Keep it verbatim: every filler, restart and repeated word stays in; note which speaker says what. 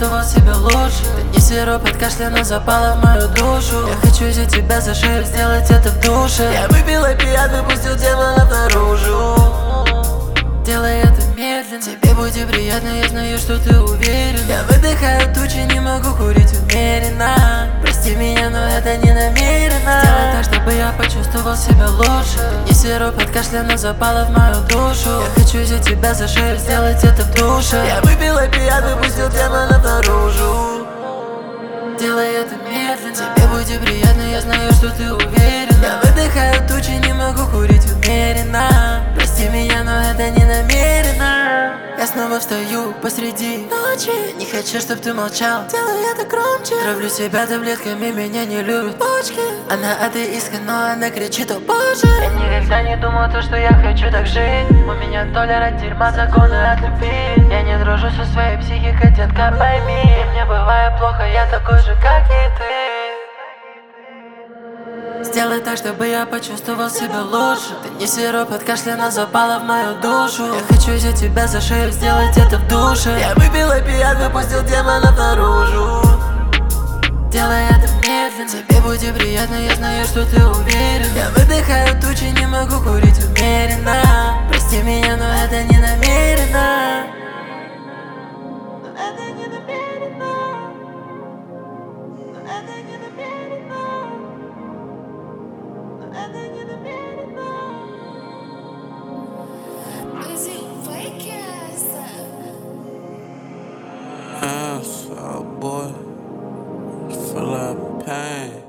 Speaker 1: почувствовал себя лучше. Ты не сироп от кашля, но запала в мою душу. Я хочу взять тебя за шею, сделать это в душе. Я выпил опиат, выпустил демонов наружу. Делай это медленно, тебе будет приятно, я знаю, что ты уверен. Я выдыхаю тучи, не могу курить умеренно. Прости меня, но это не намеренно. Сделай так, чтобы я почувствовал себя лучше. Ты не сироп от кашля, но запала в мою душу. Я хочу взять тебя за шею, сделать это в душе. Я выпил опиат, выпустил демонов наружу. Делай это медленно, тебе будет приятно, я знаю, что ты уверен. Я выдыхаю тучи, не могу курить умеренно. Прости меня, но это не намеренно. Я снова встаю посреди ночи. Не хочу, чтоб ты молчал, делай это громче. Травлю себя таблетками, меня не любят почки. Она атеистка, но она кричит: о боже. Я никогда не думал то, что я хочу так жить. У меня доля от дерьма, законы от любви. Я не дружу со своей психикой, детка, пойми. И мне бывает плохо, я такой же, как и ты. Сделай так, чтобы я почувствовал себя лучше. Ты не сироп от кашля, но запала в мою душу. Я хочу взять тебя за шею, сделать это в душе. Я выпил опиат, выпустил демонов наружу. Делай это медленно, тебе будет приятно, я знаю, что ты уверен. Я выдыхаю тучи, не могу курить умеренно. Прости меня, но это не намеренно. Но это не намеренно. Но это не намеренно. Но это не намеренно.
Speaker 2: Hands up, boy. Feel like pain.